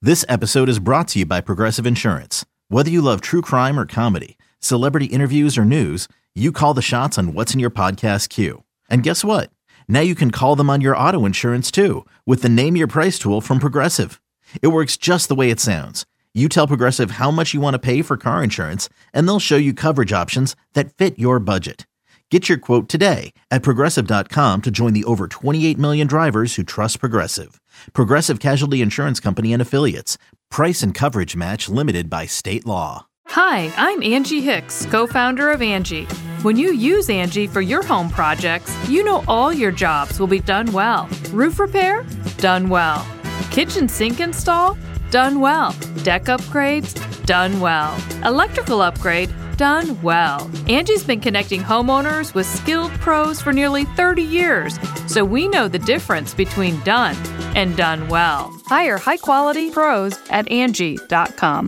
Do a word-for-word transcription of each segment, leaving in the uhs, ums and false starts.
This episode is brought to you by Progressive Insurance. Whether you love true crime or comedy, celebrity interviews or news, you call the shots on what's in your podcast queue. And guess what? Now you can call them on your auto insurance too with the Name Your Price tool from Progressive. It works just the way it sounds. You tell Progressive how much you want to pay for car insurance, and they'll show you coverage options that fit your budget. Get your quote today at Progressive dot com to join the over twenty-eight million drivers who trust Progressive. Progressive Casualty Insurance Company and Affiliates. Price and coverage match limited by state law. Hi, I'm Angie Hicks, co-founder of Angie. When you use Angie for your home projects, you know all your jobs will be done well. Roof repair? Done well. Kitchen sink install? Done well. Deck upgrades? Done well. Electrical upgrade? Done well. Angie's been connecting homeowners with skilled pros for nearly thirty years, so we know the difference between done and done well. Hire high-quality pros at Angie dot com.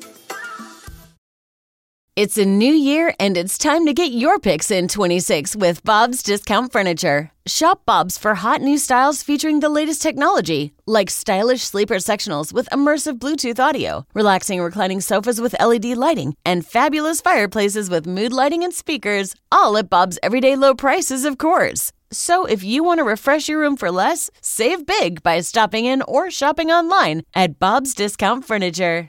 It's a new year, and it's time to get your picks in twenty-six with Bob's Discount Furniture. Shop Bob's for hot new styles featuring the latest technology, like stylish sleeper sectionals with immersive Bluetooth audio, relaxing reclining sofas with L E D lighting, and fabulous fireplaces with mood lighting and speakers, all at Bob's everyday low prices, of course. So if you want to refresh your room for less, save big by stopping in or shopping online at Bob's Discount Furniture.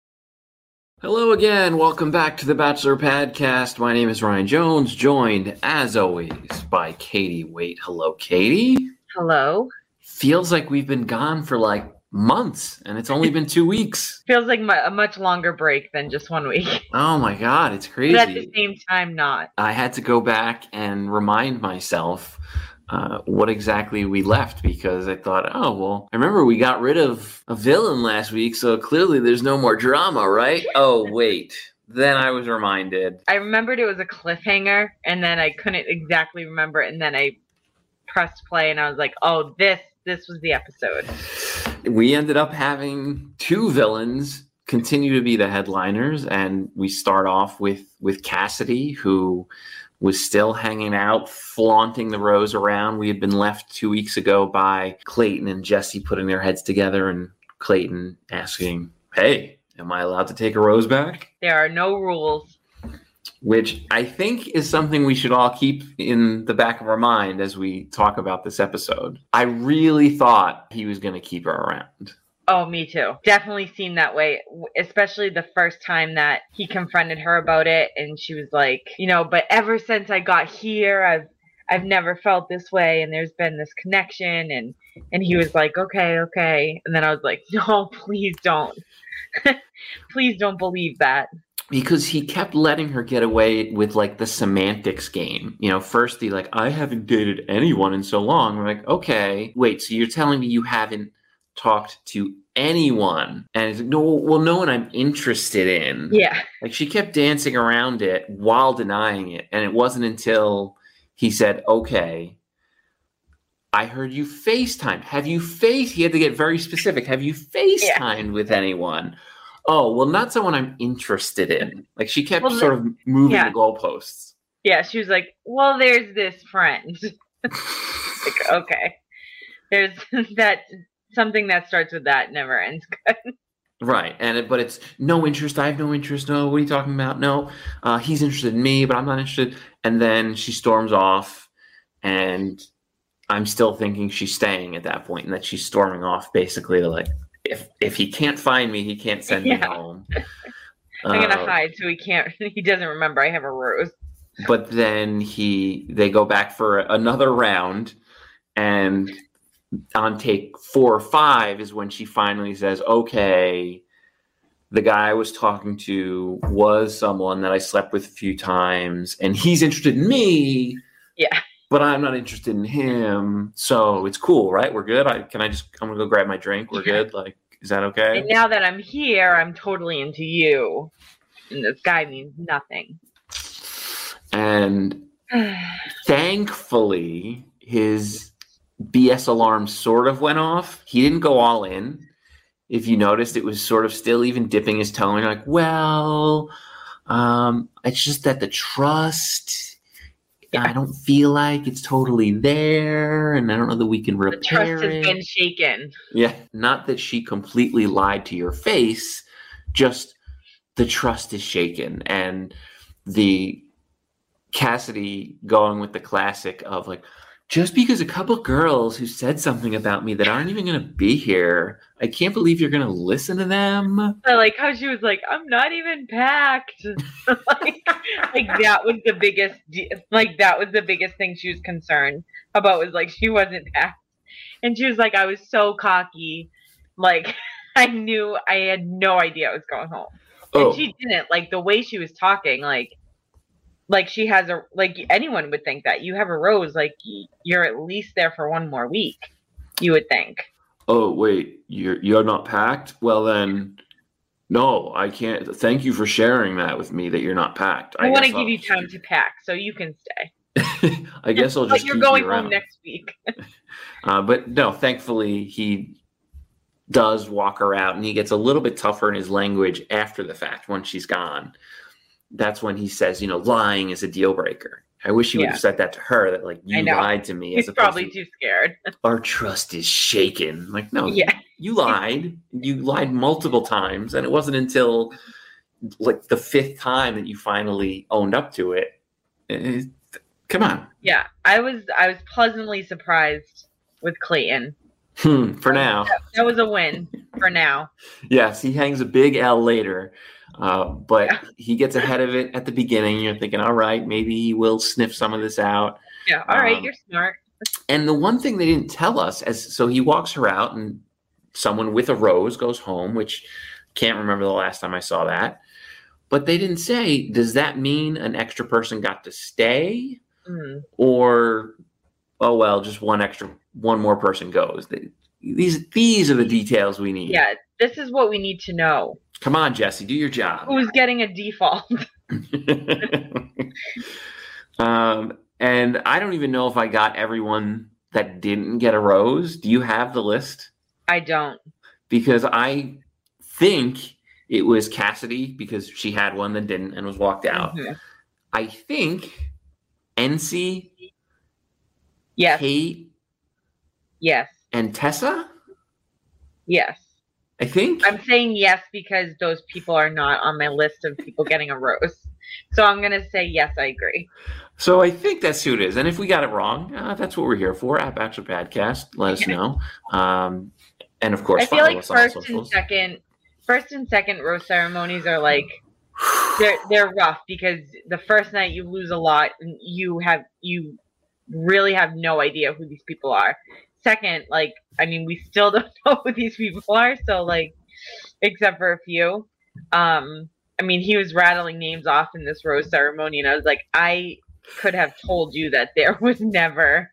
Hello again. Welcome back to the Bachelor Podcast. My name is Ryan Jones, joined, as always, by Katie Waite. Hello, Katie. Hello. Feels like we've been gone for like months, and it's only been two weeks. Feels like a much longer break than just one week. Oh my God, it's crazy. But at the same time, not. I had to go back and remind myself uh, what exactly we left, because I thought, oh, well, I remember we got rid of a villain last week, so clearly there's no more drama, right? Oh, wait. Then I was reminded. I remembered it was a cliffhanger, and then I couldn't exactly remember it, and then I pressed play, and I was like, oh, this, this was the episode. We ended up having two villains continue to be the headliners, and we start off with, with Cassidy, who was still hanging out, flaunting the rose around. We had been left two weeks ago by Clayton and Jesse putting their heads together, and Clayton asking, hey, am I allowed to take a rose back? There are no rules. Which I think is something we should all keep in the back of our mind as we talk about this episode. I really thought he was going to keep her around. Oh, me too. Definitely seemed that way, especially the first time that he confronted her about it. And she was like, you know, but ever since I got here, I've I've never felt this way. And there's been this connection. And, and he was like, okay, okay. And then I was like, no, please don't. Please don't believe that. Because he kept letting her get away with like the semantics game. You know, first he like, I haven't dated anyone in so long. I'm like, okay, wait, so you're telling me you haven't talked to anyone? And it's like, no, well, no one I'm interested in. Yeah. Like she kept dancing around it while denying it. And it wasn't until he said, okay, I heard you FaceTime. Have you face? He had to get very specific. Have you FaceTimed yeah. with anyone? Oh, well, not someone I'm interested in. Like she kept well, sort of moving yeah. the goalposts. Yeah. She was like, well, there's this friend. Like, okay. There's that. Something that starts with that never ends good. Right. And it, but it's no interest. I have no interest. No, what are you talking about? No, uh, he's interested in me, but I'm not interested. And then she storms off, and I'm still thinking she's staying at that point, and that she's storming off basically to like, if if he can't find me, he can't send yeah. me home. I'm uh, gonna hide so he can't. He doesn't remember I have a rose. But then he they go back for another round, and on take four or five is when she finally says, okay, the guy I was talking to was someone that I slept with a few times, and he's interested in me. Yeah. But I'm not interested in him. So it's cool, right? We're good. I can I just I'm gonna go grab my drink. We're good. Like, is that okay? And now that I'm here, I'm totally into you. And this guy means nothing. And thankfully, his B S alarm sort of went off. He didn't go all in. If you noticed, it was sort of still even dipping his toe in, like, well, um, it's just that the trust I don't feel like it's totally there, and I don't know that we can repair the trust has it. been shaken. Yeah, not that she completely lied to your face, just the trust is shaken. And the Cassidy going with the classic of like, just because a couple girls who said something about me that aren't even going to be here, I can't believe you're going to listen to them. I like how she was like, I'm not even packed. like, like that was the biggest, like that was the biggest thing she was concerned about, was like, she wasn't packed. And she was like, I was so cocky. Like, I knew, I had no idea I was going home. Oh. And she didn't, like the way she was talking, like, like she has a, like anyone would think that you have a rose, like you're at least there for one more week, you would think. Oh, wait, you're, you're not packed? Well then, no, I can't. Thank you for sharing that with me, that you're not packed. I, I want to give I'll you time to pack so you can stay. I guess I'll just but you're keep going you home around. next week. uh, but no, thankfully he does walk her out, and he gets a little bit tougher in his language after the fact when she's gone. That's when he says, you know, lying is a deal breaker. I wish he would Yeah. have said that to her, that like, you lied to me. He's as opposed probably to, too scared. our trust is shaken. Like, no, Yeah. you, you lied. You lied multiple times. And it wasn't until like the fifth time that you finally owned up to it. It- come on. Yeah, I was I was pleasantly surprised with Clayton. Hmm, for now. That, that was a win for now. Yes, he hangs a big L later. Uh, but Yeah. he gets ahead of it at the beginning. You're thinking, all right, maybe he will sniff some of this out. Yeah, all right, Um, you're smart. And the one thing they didn't tell us, as so he walks her out, and someone with a rose goes home, which can't remember the last time I saw that. But they didn't say, does that mean an extra person got to stay? Mm. Or, oh, well, just one extra, one more person goes. They, these, these are the details we need. Yeah, this is what we need to know. Come on, Jesse, do your job. Who's getting a default? um, and I don't even know if I got everyone that didn't get a rose. Do you have the list? I don't. Because I think it was Cassidy, because she had one that didn't and was walked out. Mhm. I think N C, Yes. Kate, Yes. and Tessa. Yes. I think. I'm saying yes because those people are not on my list of people getting a rose. So I'm going to say yes, I agree. So I think that's who it is. And if we got it wrong, uh, that's what we're here for. At Bachelor Podcast, let us know. Um, and of course, I feel follow like us on all first and socials. second, first and second rose ceremonies are like they're they're rough because the first night you lose a lot and you have you really have no idea who these people are. Second, like I mean, we still don't know who these people are, so like except for a few. Um, I mean, he was rattling names off in this rose ceremony, and I was like, I could have told you that there was never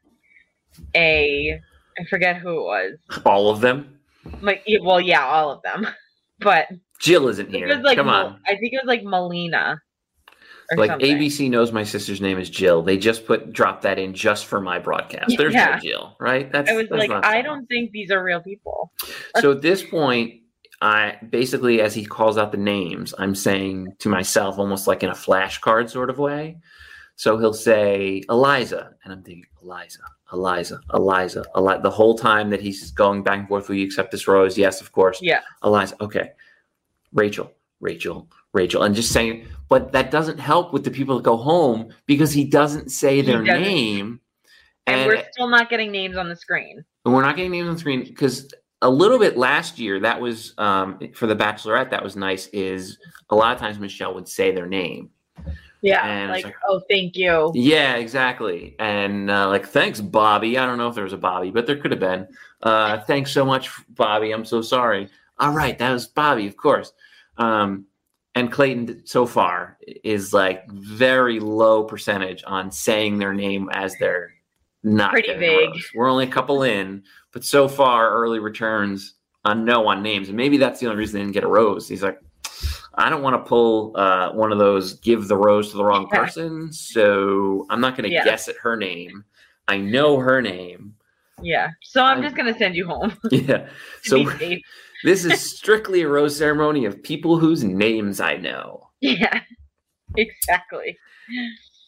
a I forget who it was. All of them. Like, well, yeah, all of them, but Jill isn't I think here. it was like Come Mel- on. I think it was like Melina. Or Like something. A B C knows my sister's name is Jill. They just put drop that in just for my broadcast. There's Yeah. no Jill, right? That's I was that's like, not I someone. don't think these are real people. So at this point, I basically, as he calls out the names, I'm saying to myself, almost like in a flashcard sort of way. So he'll say Eliza, and I'm thinking Eliza, Eliza, Eliza, Eliza. The whole time that he's going back and forth, will you accept this rose? Yes, of course. Yeah. Eliza, okay. Rachel, Rachel, Rachel, and just saying. But that doesn't help with the people that go home because he doesn't say He their doesn't. name, And, and we're still not getting names on the screen. and we're not getting names on the screen because a little bit last year, that was um, for the Bachelorette, that was nice, is a lot of times Michelle would say their name. Yeah. And it's Like, like- oh, thank you. Yeah, exactly. And uh, like, thanks, Bobby. I don't know if there was a Bobby, but there could have been. Uh, thanks so much, Bobby. I'm so sorry. All right, that was Bobby, of course. Um, and Clayton, so far, is like very low percentage on saying their name as they're not Pretty getting a vague. rose. We're only a couple in, but so far, early returns on no on names. And maybe that's the only reason they didn't get a rose. He's like, I don't want to pull uh, one of those give the rose to the wrong Yeah. person, so I'm not going to Yeah. guess at her name. I know her name. Yeah. So I'm I- just going to send you home. Yeah. to So be safe. this is strictly a rose ceremony of people whose names I know. Yeah. Exactly.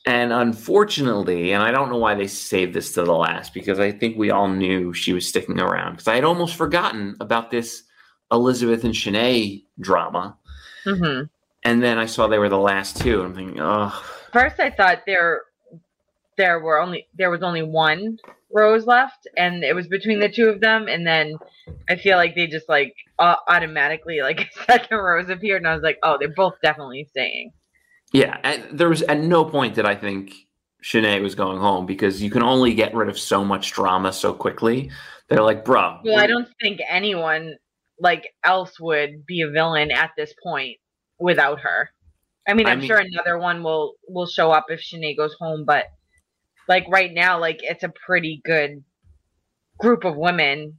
And unfortunately, and I don't know why they saved this to the last, because I think we all knew she was sticking around, because I had almost forgotten about this Elizabeth and Shanae drama. Mm-hmm. And then I saw they were the last two. And I'm thinking, oh. First, I thought there there were only there was only one rose left, and it was between the two of them. And then I feel like they just like uh, automatically like a second rose appeared, and I was like, oh, they're both definitely staying. Yeah, and there was at no point did I think Shanae was going home, because you can only get rid of so much drama so quickly. They're like, bro. Well, I don't think anyone like else would be a villain at this point without her. I mean, I'm I mean, sure another one will will show up if Shanae goes home, but like right now, like it's a pretty good group of women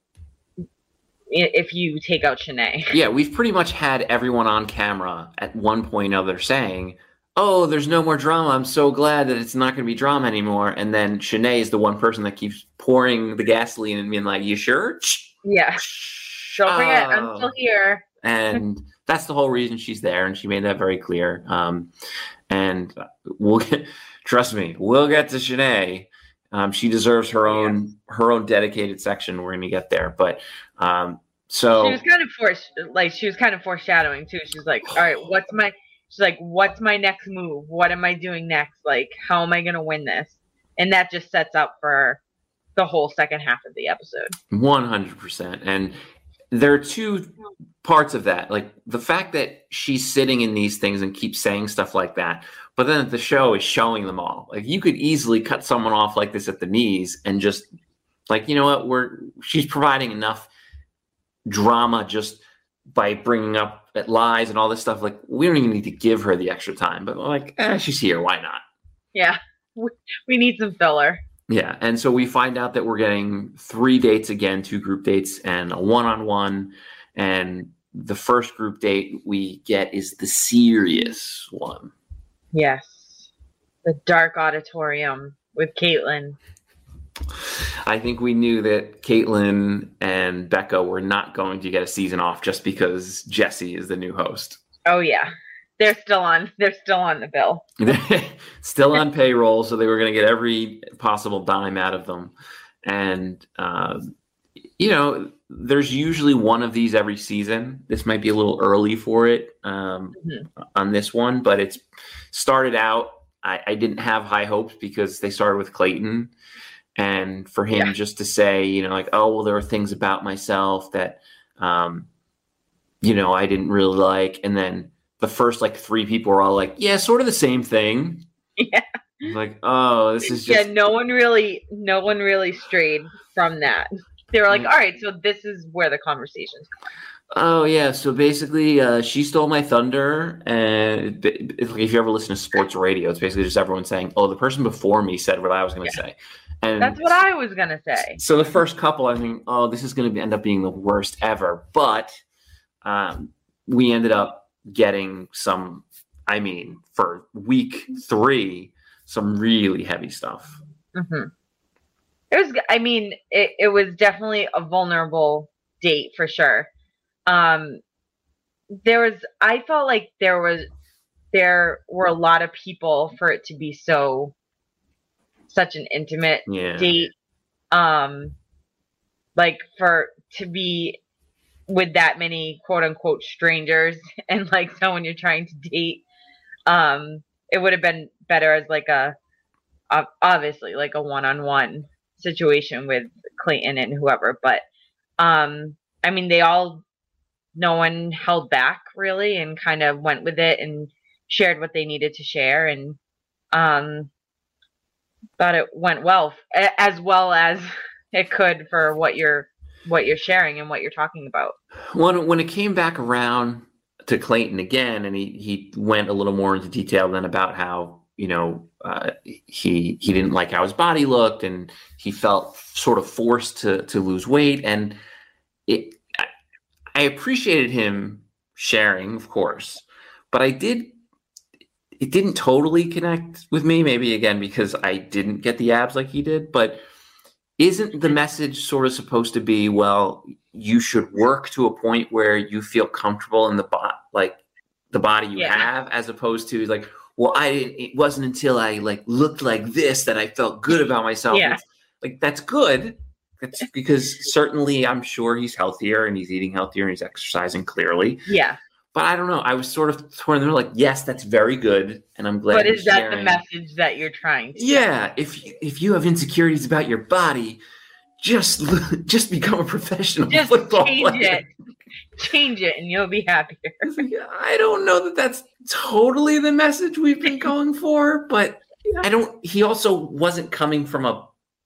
if you take out Shanae. Yeah, we've pretty much had everyone on camera at one point or other saying, oh, there's no more drama. I'm so glad that it's not going to be drama anymore. And then Shanae is the one person that keeps pouring the gasoline and being like, you sure? Yeah. Don't forget, oh. I'm still here. And that's the whole reason she's there, and she made that very clear. Um, and we'll get, trust me, we'll get to Shanae. Um, she deserves her own yes. her own dedicated section. We're going to get there, but um, so she was kind of forced, like she was kind of foreshadowing too. She's like, "All right, what's my?" She's like, "What's my next move? What am I doing next? Like, how am I going to win this?" And that just sets up for the whole second half of the episode. One hundred percent. And there are two parts of that, like the fact that she's sitting in these things and keeps saying stuff like that. But then the show is showing them all. Like you could easily cut someone off like this at the knees and just like, you know what, we're she's providing enough drama just by bringing up lies and all this stuff. Like we don't even need to give her the extra time. But like, eh, she's here. Why not? Yeah, we need some filler. Yeah, and so we find out that we're getting three dates again, two group dates and a one-on-one. And the first group date we get is the serious one. Yes. The dark auditorium with Caitlin. I think we knew that Caitlin and Becca were not going to get a season off just because Jesse is the new host. Oh yeah. They're still on they're still on the bill. Still on payroll, so they were going to get every possible dime out of them. And uh, you know, there's usually one of these every season. This might be a little early for it um, mm-hmm. on this one, but it's started out. I, I didn't have high hopes because they started with Clayton, and for him yeah. just to say, you know, like, oh, well, there were things about myself that, um, you know, I didn't really like. And then the first like three people were all like, yeah, sort of the same thing. Yeah. Like, oh, this is just. Yeah, no one really, no one really strayed from that. They were like, all right, so this is where the conversation's going. Oh, yeah. So basically, uh, she stole my thunder. And if you ever listen to sports radio, it's basically just everyone saying, oh, the person before me said what I was going to yeah. say. And that's what I was going to say. So the first couple, I think, oh, this is going to end up being the worst ever. But um, we ended up getting some, I mean, for week three, some really heavy stuff. Mm-hmm. It was, I mean, it, it was definitely a vulnerable date for sure. Um, there was, I felt like there was, there were a lot of people for it to be so, such an intimate yeah. date. Um, like for, to be with that many quote unquote strangers and like someone you're trying to date. Um, it would have been better as like a, obviously like a one-on-one situation with Clayton and whoever, but um I mean they all no one held back really and kind of went with it and shared what they needed to share, and um thought it went well, as well as it could for what you're what you're sharing and what you're talking about. When when it came back around to Clayton again, and he he went a little more into detail then about how, you know, uh, he he didn't like how his body looked, and he felt sort of forced to to lose weight. And it, I, I appreciated him sharing, of course, but I did. It didn't totally connect with me. Maybe again because I didn't get the abs like he did. But isn't the message sort of supposed to be, well, you should work to a point where you feel comfortable in the body, like the body you yeah. have, as opposed to like, well, I didn't, it wasn't until I like looked like this that I felt good about myself. Yeah. It's, like, that's good. That's because certainly I'm sure he's healthier and he's eating healthier and he's exercising clearly. Yeah. But I don't know. I was sort of torn there, like, yes, that's very good. And I'm glad. But is that sharing. the message that you're trying to Yeah. If you, if you have insecurities about your body, just just become a professional Just football change player. it. Change it and you'll be happier. I don't know that that's totally the message we've been going for, but I don't, he also wasn't coming from a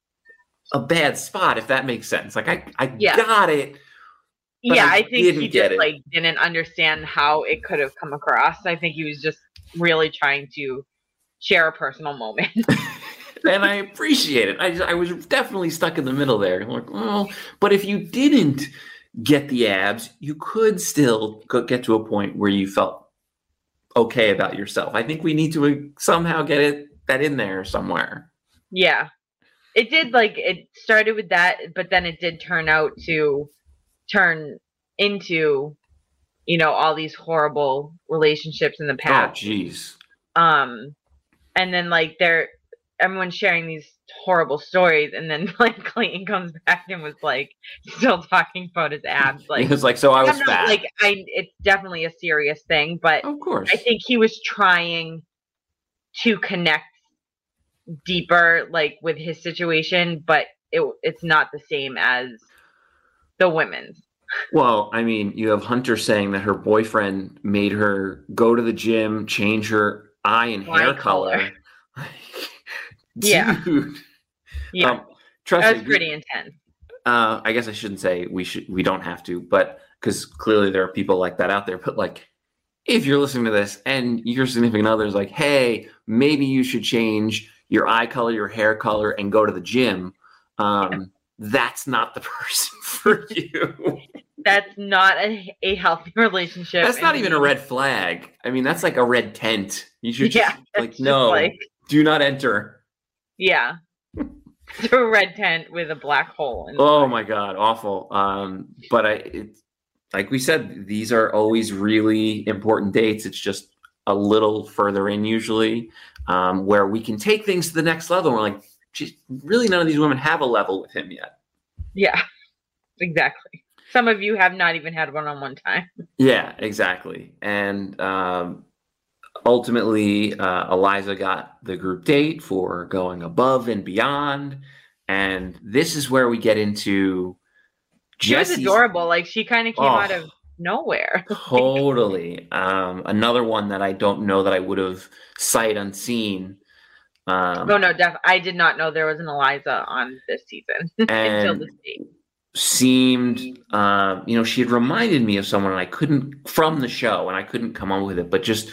a bad spot, if that makes sense. Like I, I Yeah. got it. but Yeah, I I, think didn't he get just it. like didn't understand how it could have come across. I think he was just really trying to share a personal moment. And I appreciate it. I just, I was definitely stuck in the middle there. I'm like, well, but if you didn't get the abs, you could still go, get to a point where you felt okay about yourself. I think we need to somehow get it that in there somewhere. Yeah. It did, like, it started with that, but then it did turn out to turn into, you know, all these horrible relationships in the Oh, past. geez. Um, and then, like, they're, everyone's sharing these horrible stories, and then, like, Clayton comes back and was, like, still talking about his abs. Like, It's like, so I was I'm not, fat. like, I, it's definitely a serious thing, but Of course. I think he was trying to connect deeper, like, with his situation, but it it's not the same as the women's. Well, I mean, you have Hunter saying that her boyfriend made her go to the gym, change her eye and Eye hair color. color. Yeah. Dude. Yeah, Um, trust that me, was pretty intense. Uh, I guess I shouldn't say we should. We don't have to, but because clearly there are people like that out there. But like, if you're listening to this and your significant other is like, "Hey, maybe you should change your eye color, your hair color, and go to the gym," um, yeah. That's not the person for you. That's not a, a healthy relationship. That's not even a red flag. I mean, that's like a red tent. You should just yeah, like, just no, like, do not enter. Yeah. Through a red tent with a black hole. In oh my God, awful. Um, but I, it's like we said, these are always really important dates. It's just a little further in usually, um, where we can take things to the next level. We're like, geez, really none of these women have a level with him yet. Yeah, exactly. Some of you have not even had one-on-one time. Yeah, exactly. And um, ultimately, uh, Eliza got the group date for going above and beyond. And this is where we get into She was Jesse's, adorable. Like, she kind of came Oh. out of nowhere. Totally. Um, another one that I don't know that I would have sight unseen. Um, Oh, no, def- I did not know there was an Eliza on this season until And- this date. seemed, uh, you know, she had reminded me of someone and I couldn't, from the show, and I couldn't come up with it, but just,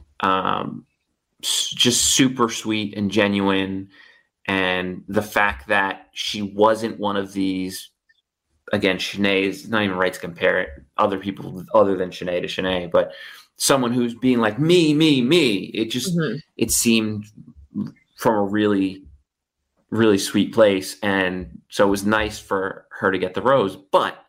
um, s- just super sweet and genuine. And the fact that she wasn't one of these, again, Shanae is not even right to compare it, other people other than Shanae to Shanae, but someone who's being like, me, me, me. It just, Mhm. it seemed from a really, really sweet place. And so it was nice for her to get the rose. But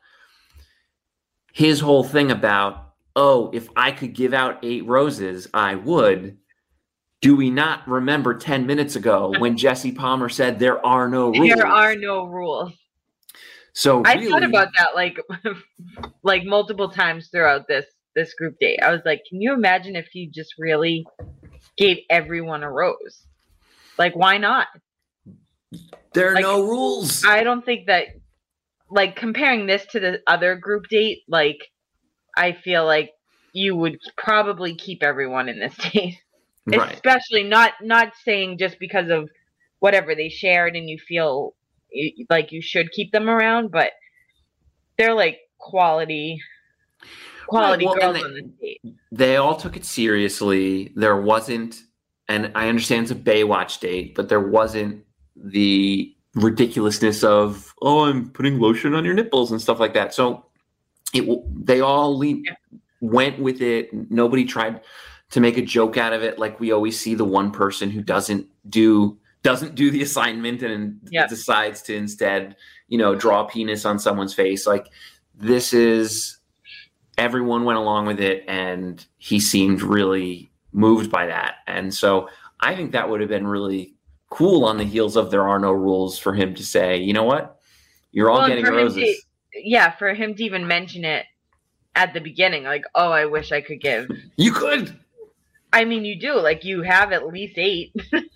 his whole thing about, oh, if I could give out eight roses, I would. Do we not remember ten minutes ago when Jesse Palmer said there are no rules? There are no rules. So I really, thought about that like like multiple times throughout this this group date. I was like, can you imagine if he just really gave everyone a rose? Like, why not? there are like, no rules. I don't think that, like, comparing this to the other group date, like, I feel like you would probably keep everyone in this date. Right. Especially not not saying just because of whatever they shared and you feel y- like you should keep them around, but they're like quality quality Right, well, girls and on this date. They all took it seriously. There wasn't, and I understand it's a Baywatch date, but there wasn't the ridiculousness of, oh, I'm putting lotion on your nipples and stuff like that. So it, they all le- Yeah. went with it. Nobody tried to make a joke out of it. Like we always see the one person who doesn't do, doesn't do the assignment and Yep. decides to instead, you know, draw a penis on someone's face. Like this is, everyone went along with it and he seemed really moved by that. And so I think that would have been really cool on the heels of There Are No Rules for him to say, you know what? You're all Well, getting for him roses. to- yeah, for him to even mention it at the beginning, like, oh, I wish I could give. You could. I mean, you do. Like, you have at least eight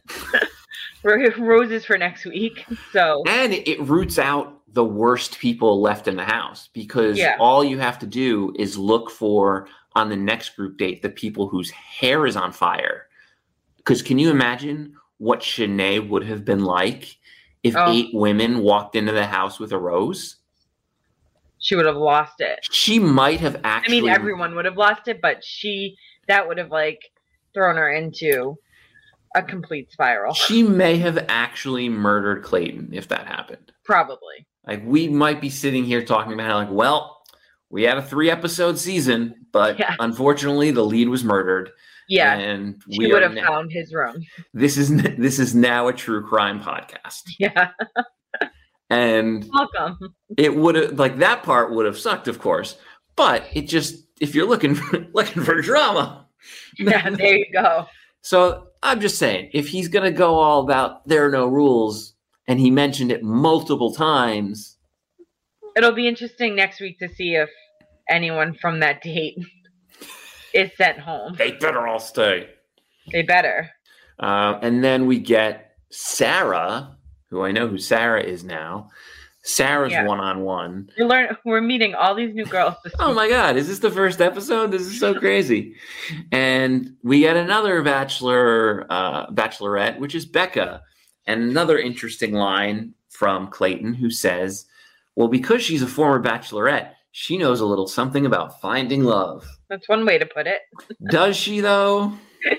roses for next week. So And it roots out the worst people left in the house, because Yeah. all you have to do is look for, on the next group date, the people whose hair is on fire. Because can you imagine what Shanae would have been like if Oh. eight women walked into the house with a rose? she would have lost it. She might have I actually. mean, everyone would have lost it, but she, that would have, like, thrown her into a complete spiral. She may have actually murdered Clayton if that happened. Probably. Like, we might be sitting here talking about how, like, well, we had a three episode season, but Yeah. unfortunately the lead was murdered. Yeah. And She we would are have now, found his room. this is this is now a true crime podcast. Yeah. And Welcome. it would have, like, that part would have sucked, of course. But it just, if you're looking for, looking for drama. Yeah, there you go. So I'm just saying, if he's going to go all about There Are No Rules, and he mentioned it multiple times. It'll be interesting next week to see if anyone from that date is sent home. They better all stay. They better. Uh, and then we get Sarah, who I know who Sarah is now. Sarah's Yeah. one-on-one. We're learn. We're meeting all these new girls. This Oh week. my God, is this the first episode? This is so crazy. And we get another bachelor, uh, bachelorette, which is Becca. And another interesting line from Clayton, who says, well, because she's a former bachelorette, she knows a little something about finding love. That's one way to put it. Does she, though?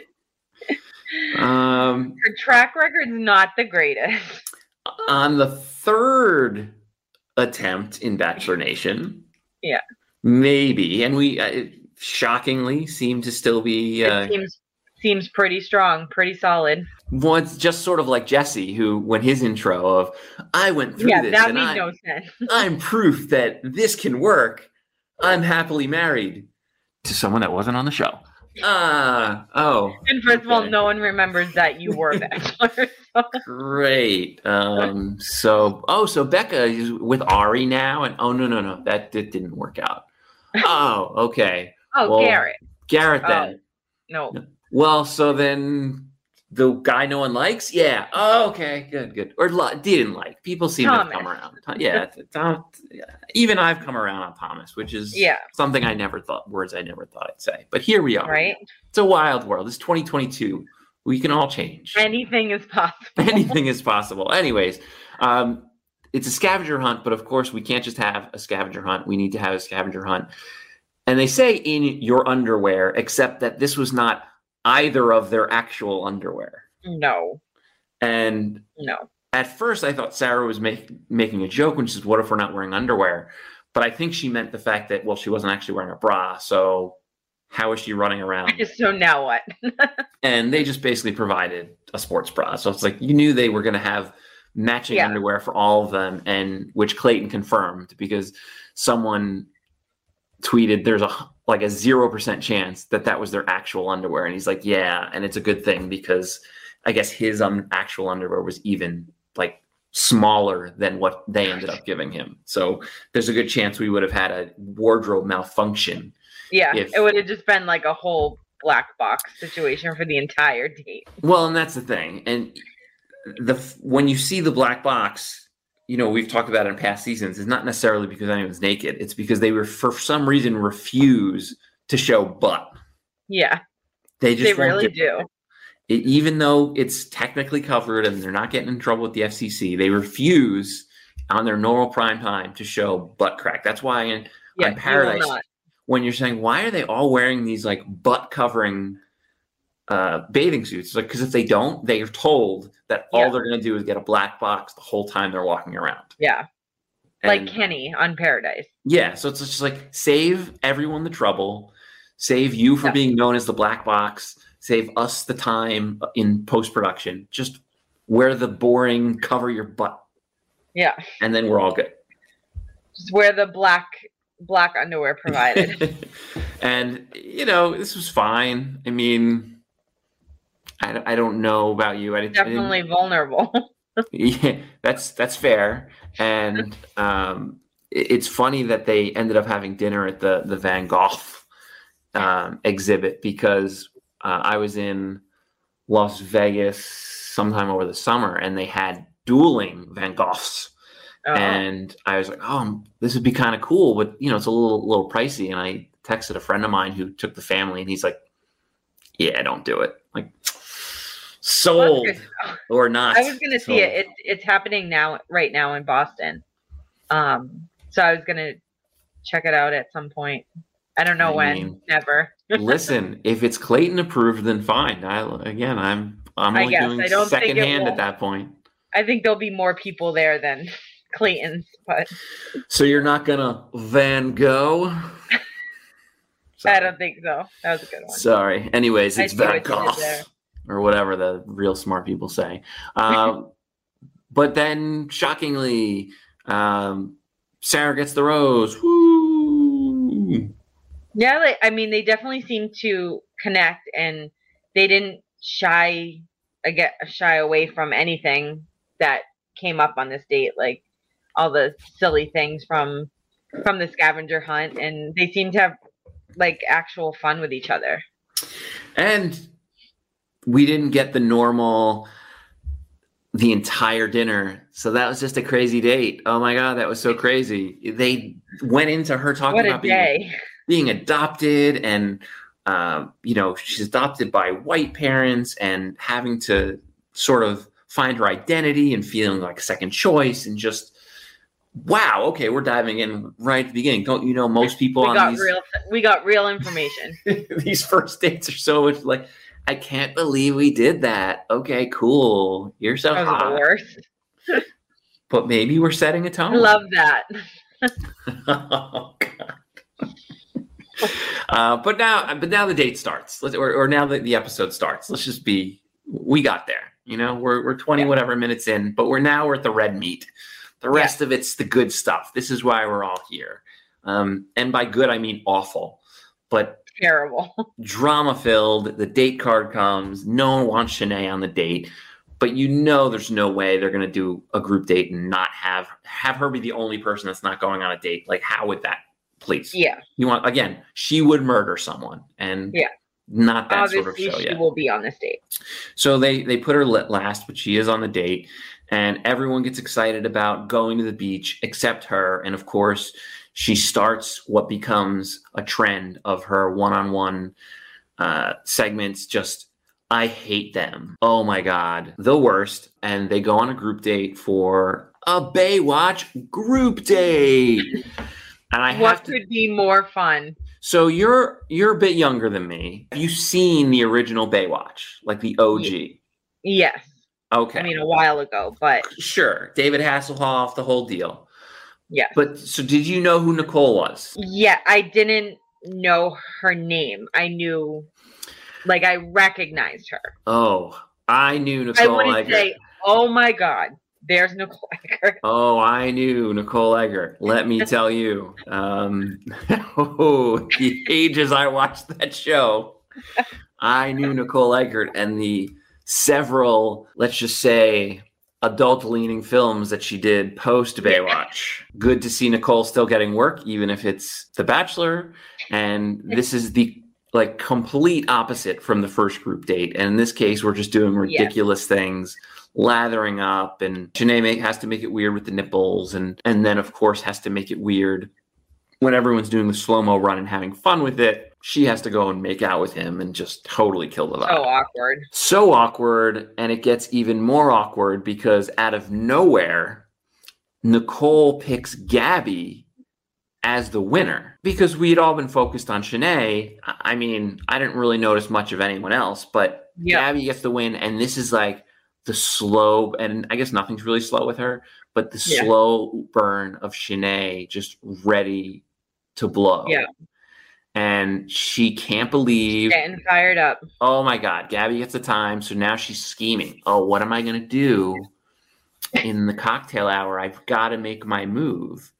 um, Her track record's not the greatest. on the third attempt in Bachelor Nation, Yeah. maybe, and we uh, shockingly seem to still be. Uh, It seems seems pretty strong, pretty solid. well, it's just sort of like Jesse, who, when his intro of "I went through Yeah, this that and made I, no sense. I'm proof that this can work. I'm happily married to someone that wasn't on the show." Ah, oh, And first of all, okay. no one remembers that you were a bachelor. So. Great. Um, so, oh, so Becca is with Ari now, and oh no, no, no, that, that didn't work out. Oh, okay. Oh, Well, Garrett. Garrett then. No. Well, so then the guy no one likes, yeah. Oh, okay, good, good. Or li- didn't like. People seem to have come Thomas. around. Th- Yeah, th- Tom, yeah. Even I've come around on Thomas, which is Yeah. something I never thought, words I never thought I'd say. But here we are. Right? It's a wild world. It's twenty twenty-two. We can all change. Anything is possible. Anything is possible. Anyways, um, it's a scavenger hunt, but of course we can't just have a scavenger hunt. We need to have a scavenger hunt. And they say in your underwear, except that this was not either of their actual underwear. No. And No. at first I thought Sarah was make, making a joke when she says, what if we're not wearing underwear? But I think she meant the fact that, well, she wasn't actually wearing a bra. So how is she running around? So now what? And they just basically provided a sports bra. So it's like you knew they were going to have matching Yeah. underwear for all of them, and which Clayton confirmed because someone tweeted there's a like a zero percent chance that that was their actual underwear, and he's like, yeah, and it's a good thing because I guess his um, actual underwear was even like smaller than what they ended up giving him. So there's a good chance we would have had a wardrobe malfunction. Yeah. If- It would have just been like a whole black box situation for the entire date. Well, and that's the thing. And the when you see the black box, you know, we've talked about it in past seasons, it's not necessarily because anyone's naked. It's because they were, for some reason, refuse to show butt. Yeah. They just They won't really do it. do. It, even though it's technically covered and they're not getting in trouble with the F C C, they refuse on their normal prime time to show butt crack. That's why in, Yeah. on you will Paradise, not. when you're saying, why are they all wearing these like butt covering uh, bathing suits? It's like, because if they don't, they are told that all Yeah. they're going to do is get a black box the whole time they're walking around. Yeah. And- Like Kenny on Paradise. yeah. So it's just like, save everyone the trouble, save you for Yeah. being known as the black box, save us the time in post-production. Just wear the boring, cover your butt, Yeah. and then we're all good. Just wear the black black underwear provided. And, you know, this was fine. I mean, I, I don't know about you. I didn't, Definitely I didn't, vulnerable. yeah, that's that's fair. And um, it, it's funny that they ended up having dinner at the the Van Gogh um, exhibit because uh, I was in Las Vegas sometime over the summer, and they had dueling Van Goghs. Uh-huh. And I was like, oh, this would be kind of cool, but you know, it's a little little pricey. And I texted a friend of mine who took the family, and he's like, yeah, don't do it. Like, sold or not. I was going to see it. It's it's happening now, right now in Boston. Um, so I was going to check it out at some point. I don't know I when. Mean, never. Listen, if it's Clayton approved, then fine. I again, I'm I'm only doing secondhand at that point. I think there'll be more people there than Clayton's, but so you're not gonna Van Gogh? I don't think so. That was a good one. Sorry. Anyways, it's Van Gogh or whatever the real smart people say. Um, but then, shockingly, um, Sarah gets the rose. Woo! Yeah, like, I mean, they definitely seem to connect, and they didn't shy, I get shy away from anything that came up on this date, like all the silly things from from the scavenger hunt, and they seem to have like actual fun with each other. And we didn't get the normal the entire dinner, so that was just a crazy date. Oh my god, that was so crazy. They went into her talking what a about day. being being adopted, and um, you know, she's adopted by white parents and having to sort of find her identity and feeling like a second choice, and just wow, okay, we're diving in right at the beginning. Don't you know most people we on got these real we got real information. These first dates are so much like, I can't believe we did that. Okay, cool. You're so Those hot. are the worst. But maybe we're setting a tone. I love that. Oh god. Uh, but now, but now the date starts, Let's, or, or now the, the episode starts. Let's just be, we got there. You know, we're we're twenty yeah. whatever minutes in, but we're now we're at the red meat. The rest yeah. of it's the good stuff. This is why we're all here. Um, and by good, I mean awful, but terrible, drama filled. The date card comes. No one wants Shanae on the date, but you know there's no way they're going to do a group date and not have have her be the only person that's not going on a date. Like, how would that? Please, yeah. You want again? She would murder someone, and yeah. Not that Obviously, sort of show she yet. She will be on this date. So they they put her lit last, but she is on the date, and everyone gets excited about going to the beach except her. And of course, she starts what becomes a trend of her one-on-one uh, segments. Just, I hate them. Oh my god, the worst. And they go on a group date for a Baywatch group date. And I what have to, could be more fun? So you're you're a bit younger than me. You've seen the original Baywatch, like the O G. Yes. Okay. I mean, a while ago, but sure, David Hasselhoff, the whole deal. Yeah. But so, did you know who Nicole was? Yeah, I didn't know her name. I knew, like, I recognized her. Oh, I knew Nicole. I wouldn't Eggert. say, "Oh my God, there's Nicole Eggert." Oh, I knew Nicole Eggert. Let me tell you. Um, oh, the ages I watched that show, I knew Nicole Eggert, and the several, let's just say, adult-leaning films that she did post-Baywatch. Good to see Nicole still getting work, even if it's The Bachelor. And this is the like complete opposite from the first group date. And in this case, we're just doing ridiculous yeah. things. Lathering up, and Shanae make, has to make it weird with the nipples, and and then of course has to make it weird when everyone's doing the slow-mo run and having fun with it. She has to go and make out with him and just totally kill the vibe. So awkward. So awkward, and it gets even more awkward because out of nowhere, Nicole picks Gabby as the winner. Because we had all been focused on Shanae. I mean, I didn't really notice much of anyone else, but yep. Gabby gets the win, and this is like the slow, and I guess nothing's really slow with her, but the yeah. slow burn of Shanae just ready to blow. Yeah. And she can't believe. Getting fired up. Oh my God. Gabby gets the time. So now she's scheming. Oh, what am I going to do in the cocktail hour? I've got to make my move.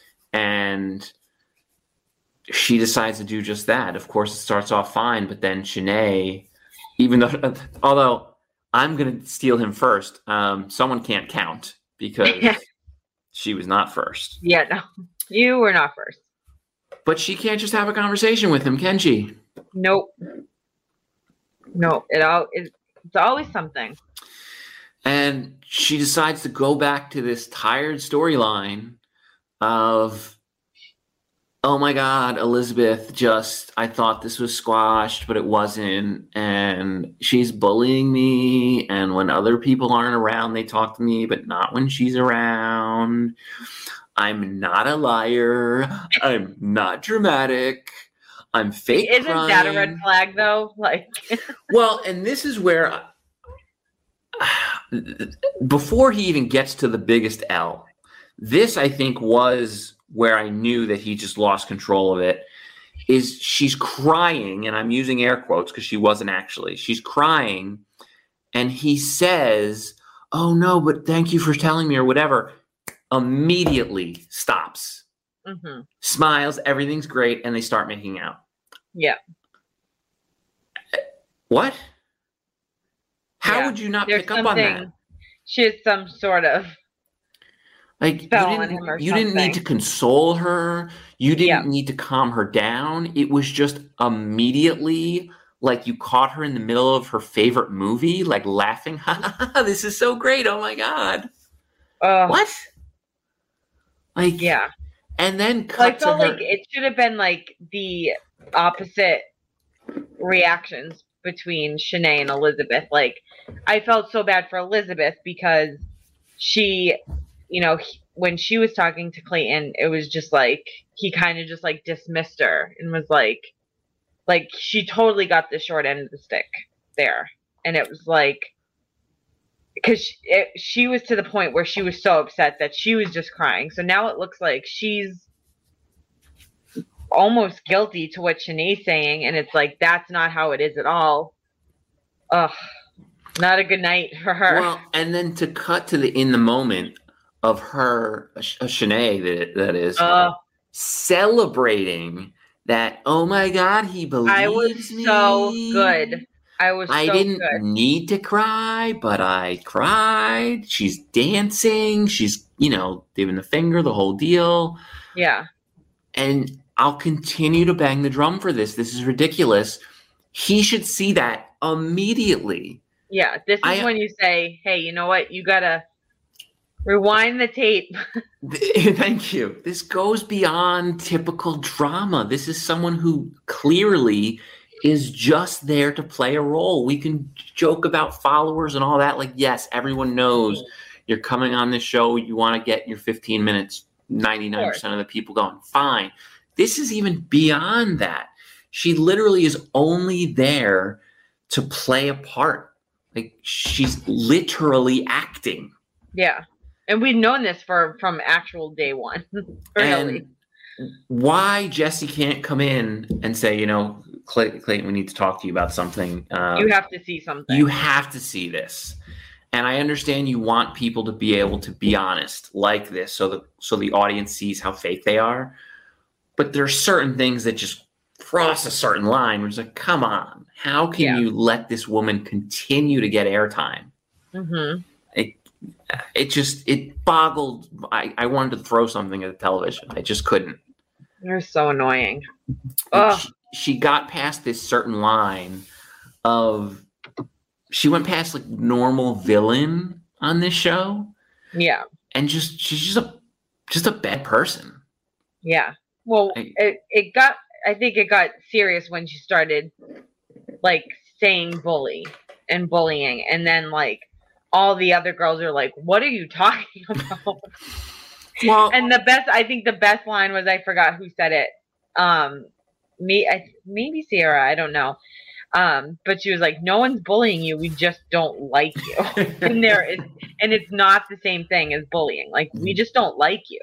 And she decides to do just that. Of course, it starts off fine, but then Shanae even though, although I'm going to steal him first. Um, someone can't count because she was not first. Yeah, no, you were not first. But she can't just have a conversation with him, can she? Nope. No, it all it, it's always something. And she decides to go back to this tired storyline of, oh my God, Elizabeth just, I thought this was squashed, but it wasn't. And she's bullying me. And when other people aren't around, they talk to me, but not when she's around. I'm not a liar. I'm not dramatic. I'm fake Isn't crying. that a red flag, though? Like, well, and this is where, before he even gets to the biggest L, this I think was where I knew that he just lost control of it. Is she's crying, and I'm using air quotes because she wasn't actually. She's crying, and he says, "Oh no, but thank you for telling me," or whatever. Immediately stops, mm-hmm. smiles, everything's great, and they start making out. Yeah. What? How yeah. would you not There's pick up on that? She has some sort of like you spell on didn't, him or you something. didn't need to console her. You didn't yeah. need to calm her down. It was just immediately like you caught her in the middle of her favorite movie, like laughing. Ha ha ha! This is so great! Oh my God! Uh, what? Like yeah. And then well, I cut felt to her. like it should have been like the opposite reactions between Shanae and Elizabeth. Like, I felt so bad for Elizabeth because she, you know, he, when she was talking to Clayton, it was just like he kind of just like dismissed her and was like, like she totally got the short end of the stick there, and it was like. Because she, she was to the point where she was so upset that she was just crying. So now it looks like she's almost guilty to what Shanae's saying. And it's like, that's not how it is at all. Ugh, not a good night for her. Well, and then to cut to the in the moment of her, uh, Shanae, that, that is, uh, celebrating that, oh my God, he believes I was me. so good. I was I so didn't good. need to cry, but I cried. She's dancing. She's, you know, giving the finger, the whole deal. Yeah. And I'll continue to bang the drum for this. This is ridiculous. He should see that immediately. Yeah. This is I, when you say, hey, you know what? You got to rewind the tape. Thank you. This goes beyond typical drama. This is someone who clearly is just there to play a role. We can joke about followers and all that. Like, yes, everyone knows you're coming on this show. You want to get your fifteen minutes, ninety-nine percent of the people going. Fine. This is even beyond that. She literally is only there to play a part. Like, she's literally acting. Yeah. And we've known this for from actual day one. Really. And why Jesse can't come in and say, you know, Clay, Clayton, we need to talk to you about something. Um, you have to see something. You have to see this. And I understand you want people to be able to be honest like this so the, so the audience sees how fake they are. But there are certain things that just cross a certain line where it's like, come on, how can yeah. you let this woman continue to get airtime? Mm-hmm. It, it just, it boggled. I, I wanted to throw something at the television. I just couldn't. You're so annoying. Oh. She, she got past this certain line of, she went past like normal villain on this show. Yeah. And just, she's just a, just a bad person. Yeah. Well, I, it, it got, I think it got serious when she started like saying bully and bullying. And then like all the other girls are like, what are you talking about? Well, and the best, I think the best line was, I forgot who said it. Um, me, I, maybe Sierra, I don't know. Um, but she was like, no one's bullying you. We just don't like you. and there is, and it's not the same thing as bullying. Like, we just don't like you.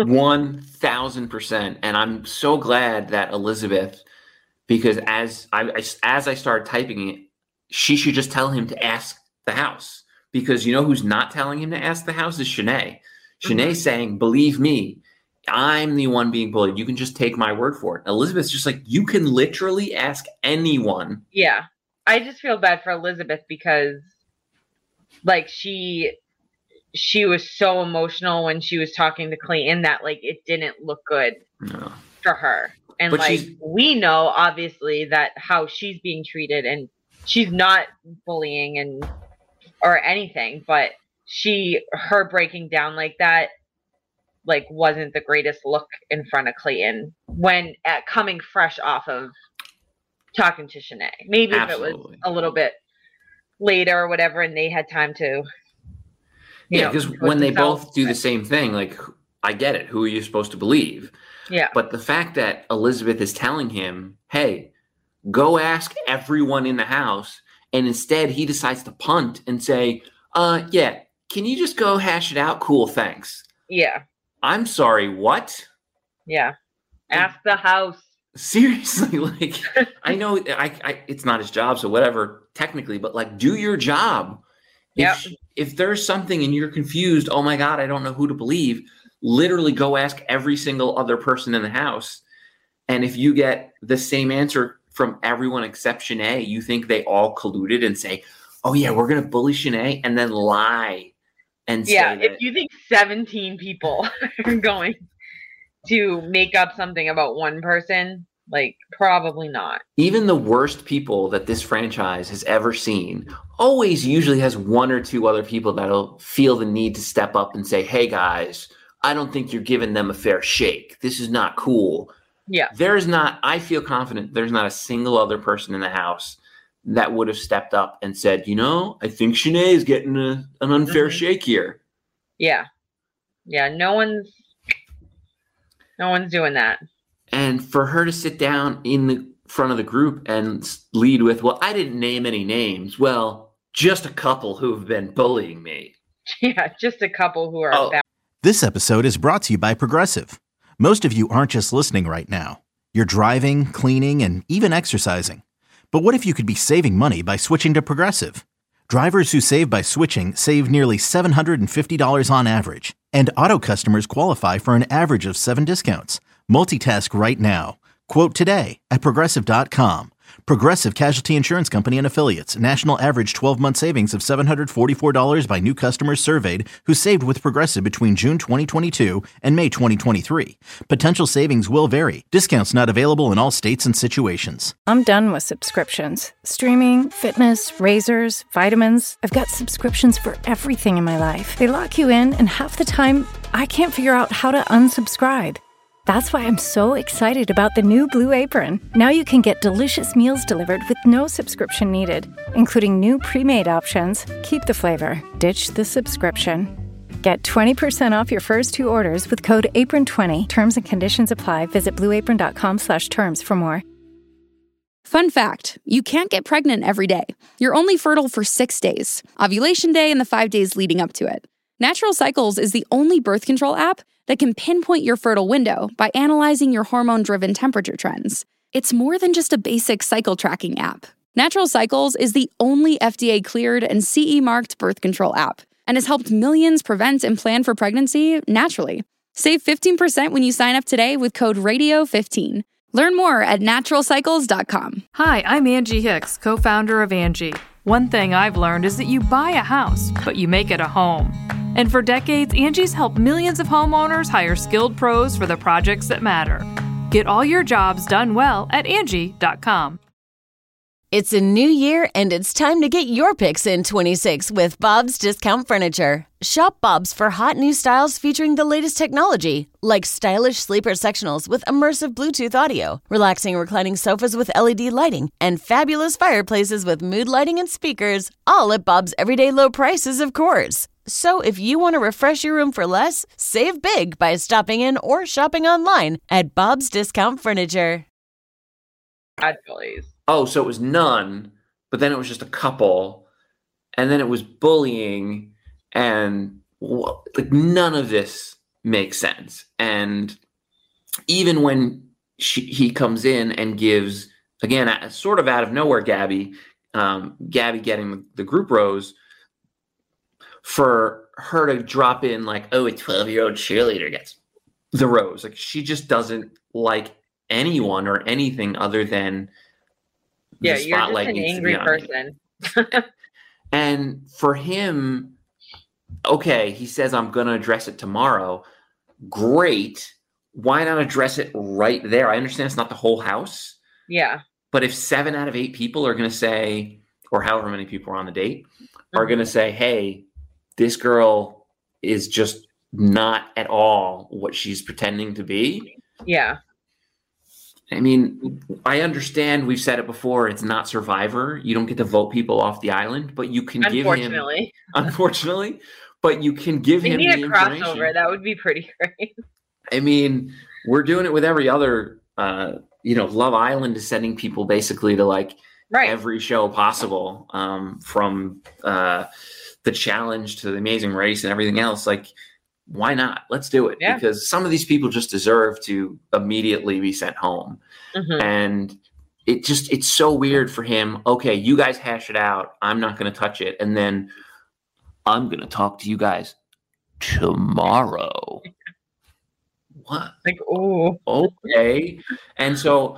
One thousand percent. And I'm so glad that Elizabeth, because as I, I, as I started typing it, she should just tell him to ask the house, because you know who's not telling him to ask the house is Shanae. Shanae's mm-hmm. saying, believe me, I'm the one being bullied. You can just take my word for it. Elizabeth's just like, you can literally ask anyone yeah. I just feel bad for Elizabeth because, like, she she was so emotional when she was talking to Clayton that, like, it didn't look good No. for her. And, But like, she's- we know, obviously, that how she's being treated, and she's not bullying and or anything, but she, her breaking down like that, like, wasn't the greatest look in front of Clayton when at coming fresh off of talking to Shanae. Maybe if it was Absolutely. a little bit later or whatever, and they had time to, you Yeah, know, because put when they themselves- both do the same thing, like, I get it. Who are you supposed to believe? yeah, But the fact that Elizabeth is telling him, hey, go ask everyone in the house, and instead he decides to punt and say, uh, yeah, can you just go hash it out? Cool, thanks. yeah, I'm sorry, what? yeah. Ask the house. Seriously, like, I know I, I it's not his job, so whatever, technically, but, like, do your job. Yep. If, if there's something and you're confused, oh my God, I don't know who to believe, literally go ask every single other person in the house. And if you get the same answer from everyone except Shanae, you think they all colluded and say, oh yeah, we're going to bully Shanae, and then lie and Yeah, say that. if you think seventeen people are going to make up something about one person, like, probably not. Even the worst people that this franchise has ever seen always usually has one or two other people that'll feel the need to step up and say, hey guys, I don't think you're giving them a fair shake. This is not cool. Yeah. There's not, I feel confident there's not a single other person in the house that would have stepped up and said, you know, I think Shanae is getting a, an unfair Mhm. shake here. Yeah. Yeah, no one's no one's doing that. And for her to sit down in the front of the group and s- lead with, well, I didn't name any names. Well, just a couple who have been bullying me. Yeah, just a couple who are Oh. bad. This episode is brought to you by Progressive. Most of you aren't just listening right now. You're driving, cleaning, and even exercising. But what if you could be saving money by switching to Progressive? Drivers who save by switching save nearly seven hundred fifty dollars on average. And auto customers qualify for an average of seven discounts. Multitask right now. Quote today at Progressive dot com. Progressive Casualty Insurance Company and Affiliates. National average twelve-month savings of seven hundred forty-four dollars by new customers surveyed who saved with Progressive between June twenty twenty-two and May twenty twenty-three. Potential savings will vary. Discounts not available in all states and situations. I'm done with subscriptions. Streaming, fitness, razors, vitamins. I've got subscriptions for everything in my life. They lock you in, and half the time, I can't figure out how to unsubscribe. That's why I'm so excited about the new Blue Apron. Now you can get delicious meals delivered with no subscription needed, including new pre-made options. Keep the flavor, ditch the subscription. Get twenty percent off your first two orders with code apron twenty. Terms and conditions apply. Visit blueapron.com slash terms for more. Fun fact, you can't get pregnant every day. You're only fertile for six days, ovulation day and the five days leading up to it. Natural Cycles is the only birth control app that can pinpoint your fertile window by analyzing your hormone-driven temperature trends. It's more than just a basic cycle tracking app. Natural Cycles is the only F D A-cleared and C E-marked birth control app and has helped millions prevent and plan for pregnancy naturally. Save fifteen percent when you sign up today with code radio fifteen. Learn more at natural cycles dot com. Hi, I'm Angie Hicks, co-founder of Angie. One thing I've learned is that you buy a house, but you make it a home. And for decades, Angie's helped millions of homeowners hire skilled pros for the projects that matter. Get all your jobs done well at Angie dot com. It's a new year, and it's time to get your picks in twenty-six with Bob's Discount Furniture. Shop Bob's for hot new styles featuring the latest technology, like stylish sleeper sectionals with immersive Bluetooth audio, relaxing reclining sofas with L E D lighting, and fabulous fireplaces with mood lighting and speakers, all at Bob's everyday low prices, of course. So if you want to refresh your room for less, save big by stopping in or shopping online at Bob's Discount Furniture. Bad bullies. Oh, so it was none, but then it was just a couple, and then it was bullying, and well, like none of this makes sense. And even when she, he comes in and gives, again, a- sort of out of nowhere, Gabby, um, Gabby getting the, the group rose, for her to drop in like, oh, a twelve-year-old cheerleader gets the rose. Like, she just doesn't like anyone or anything other than Yeah, the you're just spotlight an needs angry to be on me. person. And for him, okay, he says, I'm going to address it tomorrow. Great. Why not address it right there? I understand it's not the whole house. Yeah. But if seven out of eight people are going to say, or however many people are on the date, Mm-hmm. are going to say, hey, this girl is just not at all what she's pretending to be. Yeah. I mean, I understand, we've said it before, it's not Survivor. You don't get to vote people off the island, but you can give him, Unfortunately. unfortunately, but you can give They him need the a crossover. information. That would be pretty great. I mean, we're doing it with every other, uh, you know, Love Island is sending people basically to like Right. every show possible, um, from uh, the challenge to the Amazing Race and everything else. Like, why not? Let's do it. Yeah. Because some of these people just deserve to immediately be sent home. Mhm. And it just, it's so weird for him. Okay, you guys hash it out. I'm not going to touch it. And then I'm going to talk to you guys tomorrow. What? Like, oh. Okay. And so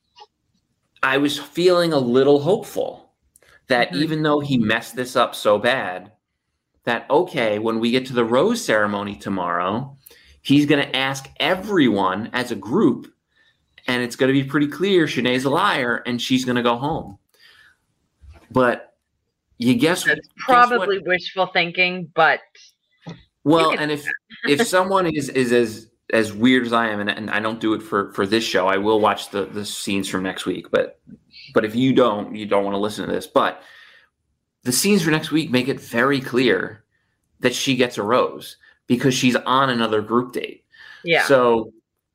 I was feeling a little hopeful that Mhm. even though he messed this up so bad, that, okay, when we get to the rose ceremony tomorrow, he's going to ask everyone as a group, and it's going to be pretty clear Shanae's a liar, and she's going to go home. But you guess That's guess probably what? wishful thinking, but Well, can- and if if someone is is as as weird as I am, and, and I don't do it for for this show, I will watch the the scenes from next week. But but if you don't, you don't want to listen to this. But the scenes for next week make it very clear that she gets a rose because she's on another group date. yeah. So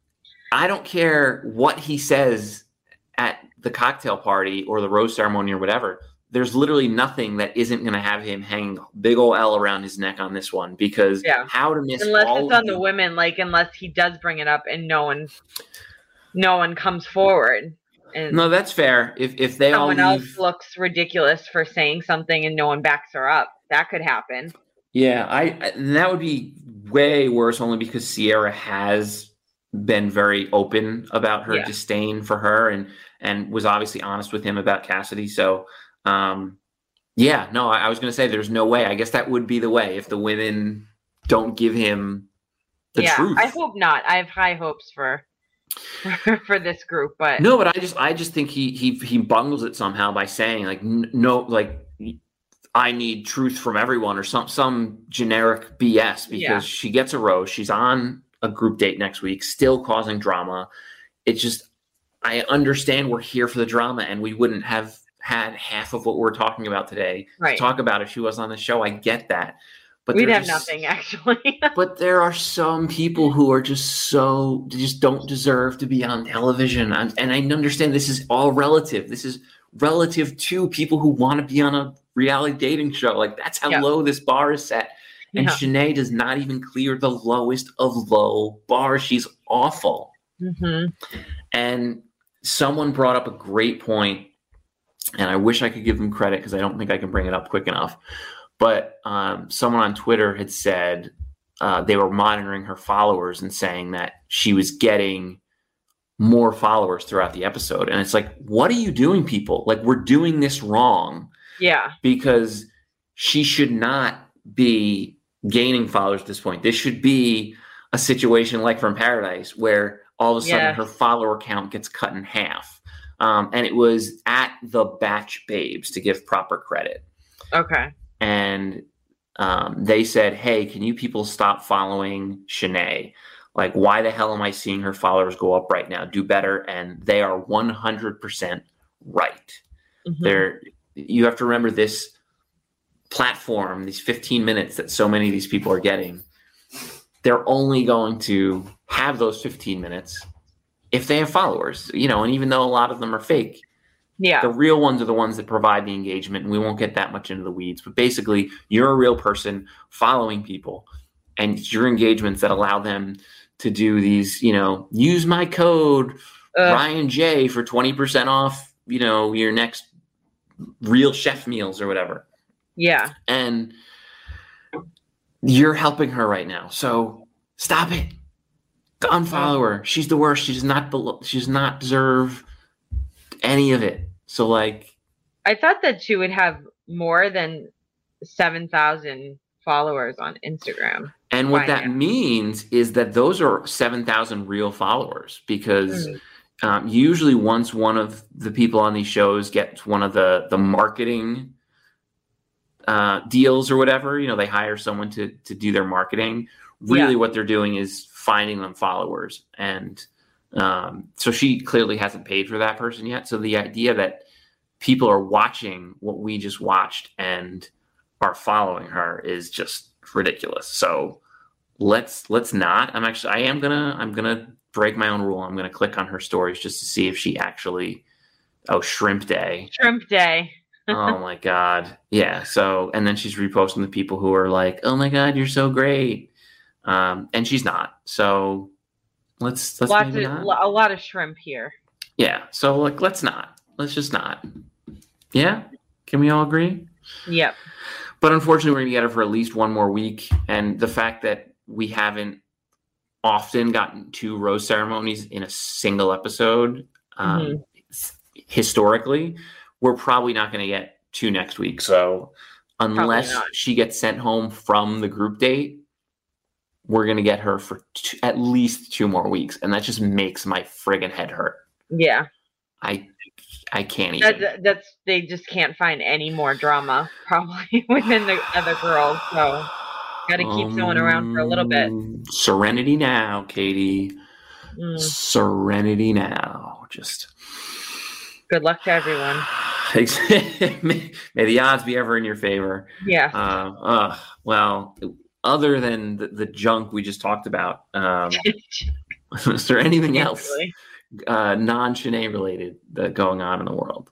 I don't care what he says at the cocktail party or the rose ceremony or whatever. There's literally nothing that isn't going to have him hanging a big old L around his neck on this one, because Yeah. how to miss Unless all it's of on the women, like unless he does bring it up and no one no one comes forward. And No, that's fair. If if they all someone leave, else looks ridiculous for saying something and no one backs her up. That could happen. yeah, I I- and that would be way worse, only because Sierra has been very open about her Yeah. disdain for her, and and was obviously honest with him about Cassidy. So, um, yeah, no, I, I was going to say there's no way. I guess that would be the way if the women don't give him the yeah. truth. I hope not. I have high hopes for for this group, but No, but I just I just think he he he bungles it somehow by saying like n- no, like I need truth from everyone or some some generic B S, because Yeah. she gets a rose, she's on a group date next week, still causing drama. It just, I understand we're here for the drama, and we wouldn't have had half of what we're talking about today Right. to talk about if she was on the show. I get that, but we'd there have just- nothing actually. But there are some people who are just so, they just don't deserve to be on television. And, and I understand this is all relative. This is relative to people who want to be on a reality dating show. Like, that's how Yeah. low this bar is set. And Yeah. Shanae does not even clear the lowest of low bars. She's awful. hmm And someone brought up a great point, and I wish I could give them credit because I don't think I can bring it up quick enough. But um, someone on Twitter had said uh, they were monitoring her followers and saying that she was getting more followers throughout the episode. And it's like, what are you doing, people? Like, we're doing this wrong, Yeah. because she should not be gaining followers at this point. This should be a situation like from Paradise, where all of a sudden Yes. her follower count gets cut in half. Um, and it was at the Batch Babes, to give proper credit. Okay. And um, they said, hey, can you people stop following Shanae? Like, why the hell am I seeing her followers go up right now? Do better. And they are one hundred percent right. Mhm. They're, you have to remember this platform, these fifteen minutes that so many of these people are getting, they're only going to have those fifteen minutes if they have followers, you know, and even though a lot of them are fake, Yeah. the real ones are the ones that provide the engagement, and we won't get that much into the weeds. But basically, you're a real person following people, and it's your engagements that allow them to do these, you know, use my code Ugh. Ryan J for twenty percent off, you know, your next Real Chef meals or whatever. Yeah. And you're helping her right now. So stop it. Unfollow her. She's the worst. She does not, belo- she does not deserve any of it. So like, I thought that she would have more than seven thousand followers on Instagram. And what by that now. means is that those are seven thousand real followers, because Mm. um, usually once one of the people on these shows gets one of the, the marketing uh, deals or whatever, you know, they hire someone to, to do their marketing. Really Yeah. what they're doing is finding them followers. And um, so she clearly hasn't paid for that person yet. So the idea that people are watching what we just watched and are following her is just ridiculous. So let's let's not. I'm actually I am gonna I'm gonna break my own rule. I'm gonna click on her stories just to see if she actually oh shrimp day. Shrimp day. Oh my god. Yeah. So and then she's reposting the people who are like, oh my god, you're so great. Um, and she's not. So let's let's Lots maybe of not. a lot of shrimp here. Yeah. So like let's not. Let's just not. Yeah? Can we all agree? Yep. But unfortunately, we're going to get her for at least one more week. And the fact that we haven't often gotten two rose ceremonies in a single episode, um, Mm-hmm. historically, we're probably not going to get two next week. So unless not. she gets sent home from the group date, we're going to get her for two, at least two more weeks. And that just makes my friggin' head hurt. Yeah. I I can't even. That's, that's they just can't find any more drama probably within the other girls. So got to keep someone around for a little bit. Um, Serenity now, Katie. Mm. Serenity now. Just Good luck to everyone. may, may the odds be ever in your favor. Yeah. Uh, uh, well, other than the, the junk we just talked about, um, is there anything else Actually. uh, non-Shanae related that going on in the world?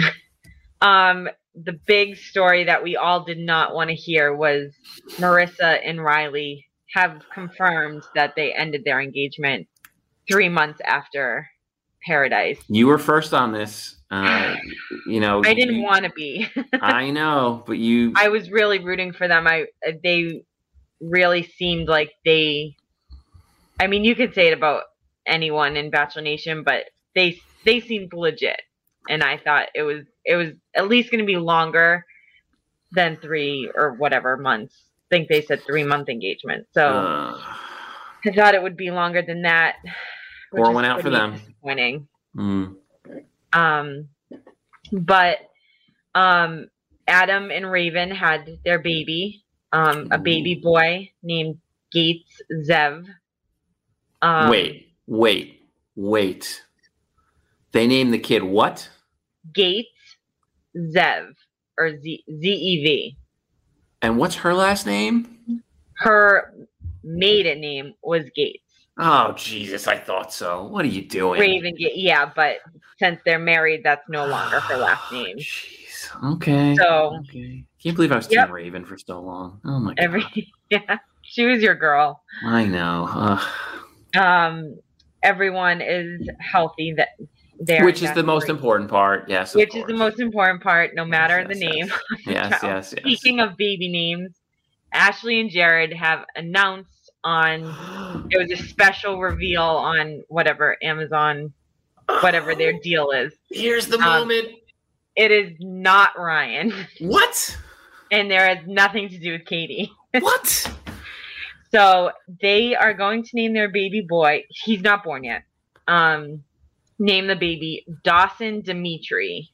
Um, the big story that we all did not want to hear was Marissa and Riley have confirmed that they ended their engagement three months after Paradise. You were first on this. Uh, you know, I didn't you- want to be. I know, but you. I was really rooting for them. I they really seemed like they. I mean, you could say it about anyone in Bachelor Nation, but they they seemed legit, and I thought it was it was at least going to be longer than three or whatever months. I think they said three month engagement, so uh, I thought it would be longer than that. which Pour is one out for pretty them. Disappointing. mm. Um, but um, Adam and Raven had their baby, um, a baby boy named Gates Zev. Um, wait, wait, wait. They named the kid what? Gates Zev or Z Z E V. And what's her last name? Her maiden name was Gates. Oh, Jesus, I thought so. What are you doing? Raven, Ga- yeah, but since they're married, that's no longer her last name. Jeez. Okay. So okay. Can't believe I was Yep. Team Raven for so long. Oh my god. every yeah, she was your girl. I know. Ugh. Um, everyone is healthy. That there, Which is the most important part. Yes. of Which is the course. most important part, no matter Yes, the yes, name. Yes, yes, yes. Speaking of baby names, Ashley and Jared have announced on it was a special reveal on whatever Amazon, whatever their deal is. Here's the Um, moment. It is not Ryan, What? and there has nothing to do with Katie. What? So they are going to name their baby boy. He's not born yet. Um, name the baby Dawson Dimitri.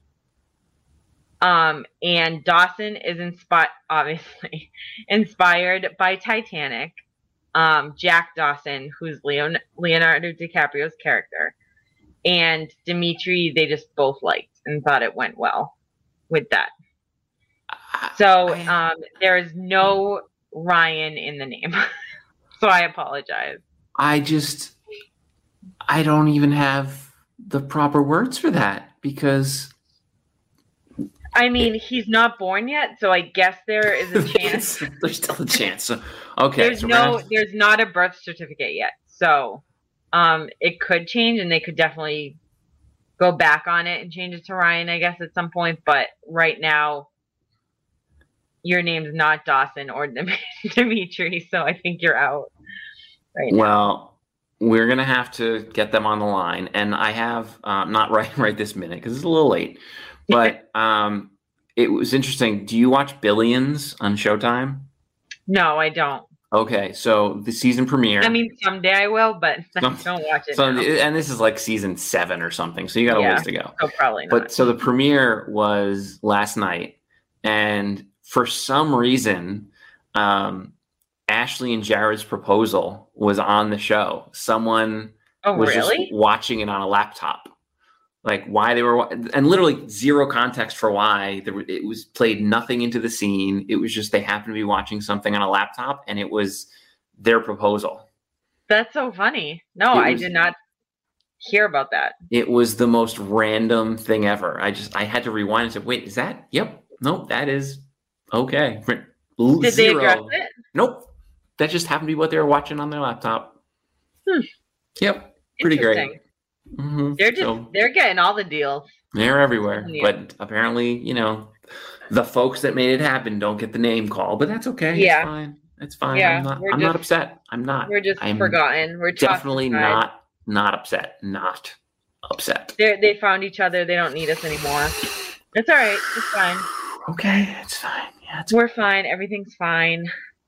Um, and Dawson is inspired, obviously, inspired by Titanic. Um, Jack Dawson, who's Leon- Leonardo DiCaprio's character, and Dimitri, they just both liked and thought it went well with that. So um, there is no Ryan in the name. So I apologize. I just, I don't even have the proper words for that because I mean, he's not born yet, so I guess there is a chance. there's still a chance. So, okay. There's so we're no, gonna- there's not a birth certificate yet, so um, it could change, and they could definitely go back on it and change it to Ryan, I guess, at some point. But right now, your name's not Dawson or Dim- Dimitri, so I think you're out. Right now. Well, we're gonna have to get them on the line, and I have um, not right right this minute because it's a little late, But um, it was interesting. Do you watch Billions on Showtime? No, I don't. Okay, so the season premiere. I mean, someday I will, but Some, I don't watch it so, now. And this is like season seven or something, so you got a Yeah, ways to go. So probably not. But so the premiere was last night, and for some reason, um, Ashley and Jared's proposal was on the show. Someone oh, was really? just watching it on a laptop. Like why they were, and literally zero context for why there, it was played nothing into the scene. It was just they happened to be watching something on a laptop, and it was their proposal. That's so funny. No, It I was- did not hear about that. It was the most random thing ever. I just I had to rewind and say, "Wait, is that? Yep, nope, that is okay." Did Zero. they address it? Nope, that just happened to be what they were watching on their laptop. Hmm. Yep, pretty great. Interesting. Mhm. They're just So- they're getting all the deals. They're everywhere, Yeah. but apparently, you know, the folks that made it happen don't get the name call, but that's okay. Yeah. It's fine. It's fine. Yeah, I'm not. we're I'm not just- upset. I'm not. We're just I'm forgotten. We're tossed definitely aside. not. Not upset. Not upset. They they found each other. They don't need us anymore. It's all right. It's fine. Okay, it's fine. Yeah, it's We're fine. Everything's fine.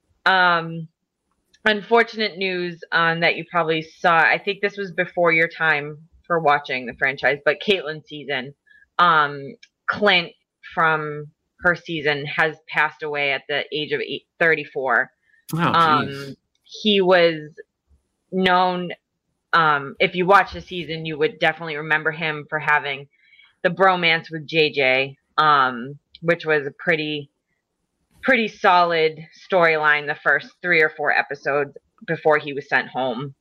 Um, unfortunate news um, that you probably saw. I think this was before your time for watching the franchise, but Caitlyn's season. Um, Clint from her season has passed away at the age of eight, thirty-four. Oh, Um, jeez. he was known. Um, if you watch the season, you would definitely remember him for having the bromance with J J, um, which was a pretty, pretty solid storyline the first three or four episodes before he was sent home.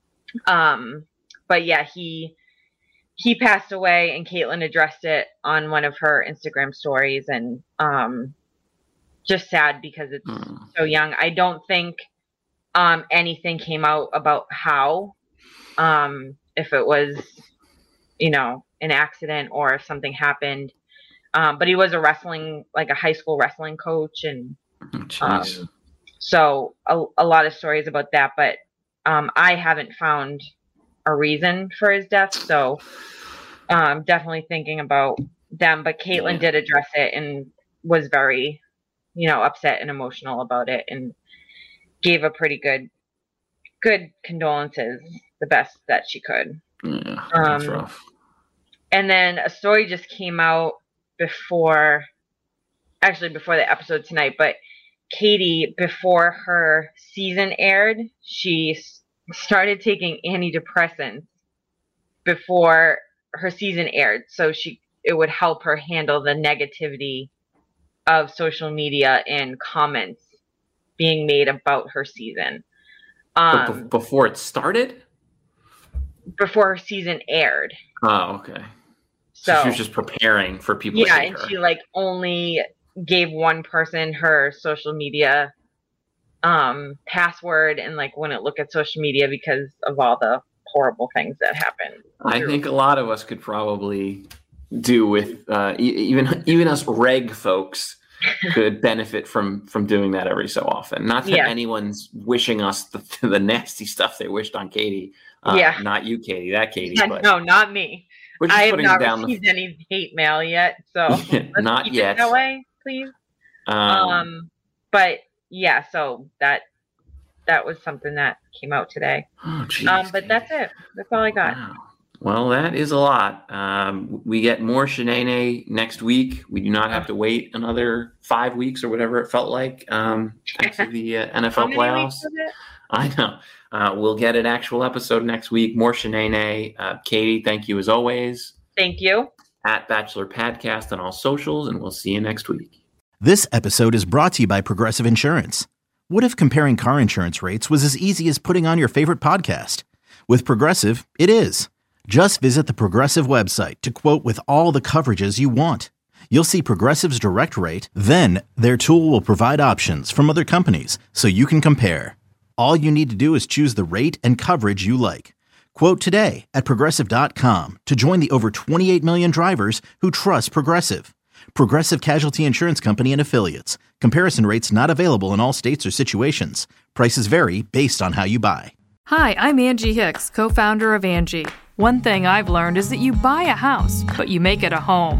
Um, but yeah, he he passed away, and Caitlyn addressed it on one of her Instagram stories, and um, just sad because it's Mm. so young. I don't think um, anything came out about how, um, if it was, you know, an accident or if something happened. Um, but he was a wrestling, like a high school wrestling coach, and Oh, jeez. um, so a, a lot of stories about that. But um, I haven't found a reason for his death, so um, definitely thinking about them. But Caitlyn Yeah. did address it and was very, you know, upset and emotional about it, and gave a pretty good, good condolences, the best that she could. Yeah, that's um, rough. And then a story just came out before, actually before the episode tonight, but Katie, before her season aired, she s- started taking antidepressants before her season aired. So she, it would help her handle the negativity of social media and comments being made about her season. But Um, be- before it started? before her season aired. Oh, okay. So, So, she was just preparing for people to yeah, hate and her. she like only gave one person her social media um password and like wouldn't look at social media because of all the horrible things that happened. I think a lot of us could probably do with uh, e- even even us reg folks could benefit from from doing that every so often. Not that Yeah. anyone's wishing us the, the nasty stuff they wished on Katie. Uh, Yeah. Not you, Katie. That Katie. Yeah, But no, not me. we're just I have putting not down received any hate mail yet, so the, let's not keep yet. it that way, please. Um, Um, but yeah, so that that was something that came out today. oh, geez, Um, but Katie. that's it. That's all I got. Wow. Well, that is a lot. Um, we get more Shanae next week. We do not have to wait another five weeks or whatever it felt like um, after the uh, N F L How many playoffs. weeks was it? I know. Uh, we'll get an actual episode next week. More Shanae. Uh, Katie, thank you as always. Thank you. At Bachelor Podcast on all socials, and we'll see you next week. This episode is brought to you by Progressive Insurance. What if comparing car insurance rates was as easy as putting on your favorite podcast? With Progressive, it is. Just visit the Progressive website to quote with all the coverages you want. You'll see Progressive's direct rate, then their tool will provide options from other companies so you can compare. All you need to do is choose the rate and coverage you like. Quote today at Progressive dot com to join the over twenty-eight million drivers who trust Progressive. Progressive Casualty Insurance Company and Affiliates. Comparison rates not available in all states or situations. Prices vary based on how you buy. Hi, I'm Angie Hicks, co-founder of Angie. One thing I've learned is that you buy a house, but you make it a home.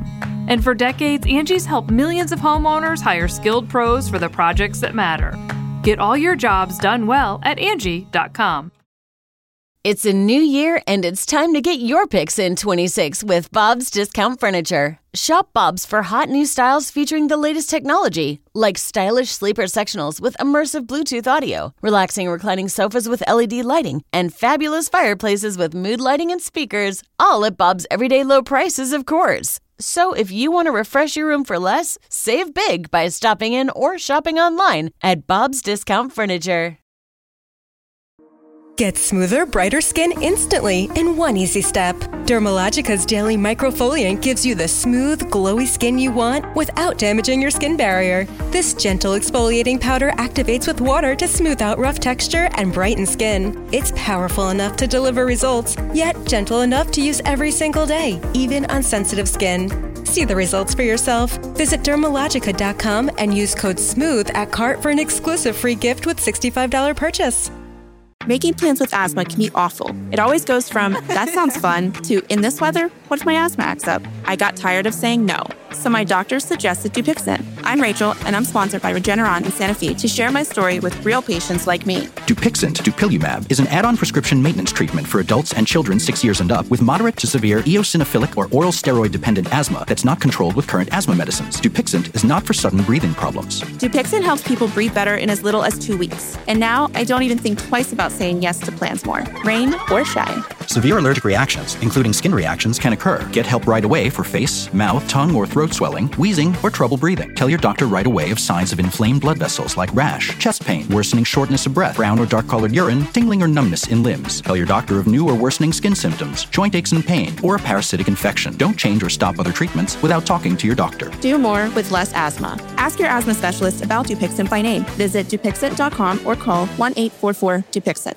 And for decades, Angie's helped millions of homeowners hire skilled pros for the projects that matter. Get all your jobs done well at Angie dot com. It's a new year, and it's time to get your picks in twenty-six with Bob's Discount Furniture. Shop Bob's for hot new styles featuring the latest technology, like stylish sleeper sectionals with immersive Bluetooth audio, relaxing reclining sofas with L E D lighting, and fabulous fireplaces with mood lighting and speakers, all at Bob's everyday low prices, of course. So if you want to refresh your room for less, save big by stopping in or shopping online at Bob's Discount Furniture. Get smoother, brighter skin instantly in one easy step. Dermalogica's Daily Microfoliant gives you the smooth, glowy skin you want without damaging your skin barrier. This gentle exfoliating powder activates with water to smooth out rough texture and brighten skin. It's powerful enough to deliver results, yet gentle enough to use every single day, even on sensitive skin. See the results for yourself. Visit Dermalogica dot com and use code SMOOTH at cart for an exclusive free gift with sixty-five dollars purchase. Making plans with asthma can be awful. It always goes from, that sounds fun, to, in this weather, what if my asthma acts up? I got tired of saying no, so my doctor suggested Dupixent. I'm Rachel, and I'm sponsored by Regeneron in Santa Fe to share my story with real patients like me. Dupixent, dupilumab, is an add-on prescription maintenance treatment for adults and children six years and up with moderate to severe eosinophilic or oral steroid-dependent asthma that's not controlled with current asthma medicines. Dupixent is not for sudden breathing problems. Dupixent helps people breathe better in as little as two weeks. And now, I don't even think twice about saying yes to plans more, rain or shine. Severe allergic reactions, including skin reactions, can occur. Get help right away for face, mouth, tongue, or throat swelling, wheezing, or trouble breathing. Tell your doctor right away of signs of inflamed blood vessels like rash, chest pain, worsening shortness of breath, brown or dark-colored urine, tingling or numbness in limbs. Tell your doctor of new or worsening skin symptoms, joint aches and pain, or a parasitic infection. Don't change or stop other treatments without talking to your doctor. Do more with less asthma. Ask your asthma specialist about Dupixent by name. Visit Dupixent dot com or call one eight four four Dupixent.